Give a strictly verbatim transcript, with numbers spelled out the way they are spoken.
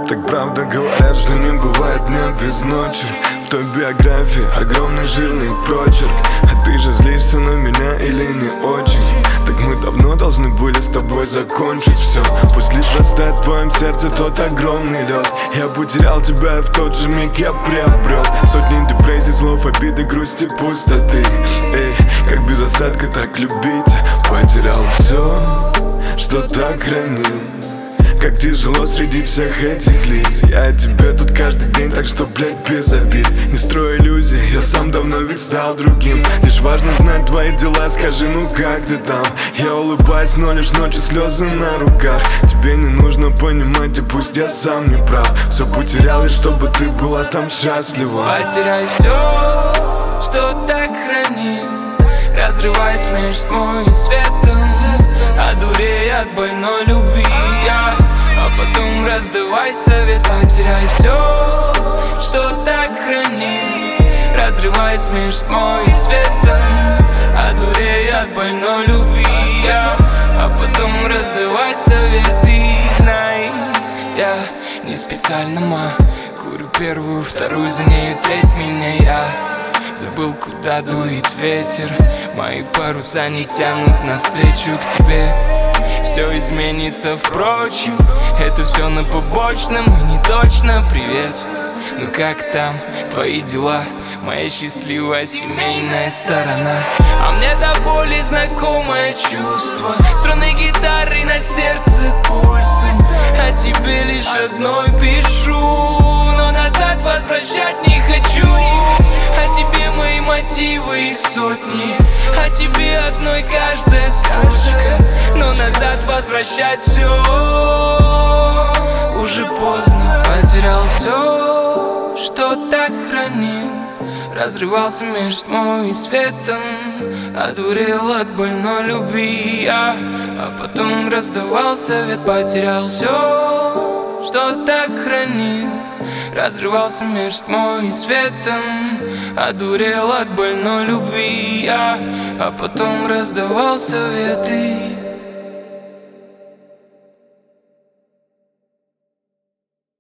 Так правда говорят, что не бывает дня без ночи. В той биографии огромный жирный прочерк. А ты же злишься на меня или не очень? Так мы давно должны были с тобой закончить все. Пусть лишь растает в твоем сердце тот огромный лед. Я потерял тебя, и в тот же миг я приобрел сотни депрессий, слов, обиды, грусти, пустоты. Эй, как без остатка так любить? Потерял все, что так хранил. Как тяжело среди всех этих лиц. Я тебе тут каждый день, так что, блядь, без обид. Не строй иллюзий, я сам давно ведь стал другим. Лишь важно знать твои дела, скажи, ну как ты там? Я улыбаюсь, но лишь ночью слезы на руках. Тебе не нужно понимать, и пусть я сам не прав. Все потерял, и чтобы ты была там счастлива. Потеряй все, что так хранил. Разрываясь между тьмой и светом, одурея от больной любви я. А потом раздавай совет. Потеряй все, что так хранил. Разрываясь между тьмой и светом, одурея от больной любви я. А потом раздавай совет. И знай, я не специально, ма. Курю первую, вторую, за нею треть меня я. Забыл, куда дует ветер. Мои паруса не тянут навстречу к тебе. Все изменится, впрочем. Это все на побочном и не точно. Привет, ну как там твои дела? Моя счастливая семейная сторона. А мне до боли знакомое чувство. Струны гитары на сердце пульсом. А тебе лишь одной пишу, но назад возвращать не хочу. А тебе мои мотивы и сотни. А тебе одной каждая строчка. Но назад возвращать все уже поздно. Потерял все, что так хранил. Разрывался между тьмой и светом, одурел от больной любви я. А потом раздавал совет. Потерял все, что так хранил. Разрывался между тьмой и светом, одурел от больной любви я. А потом раздавал советы.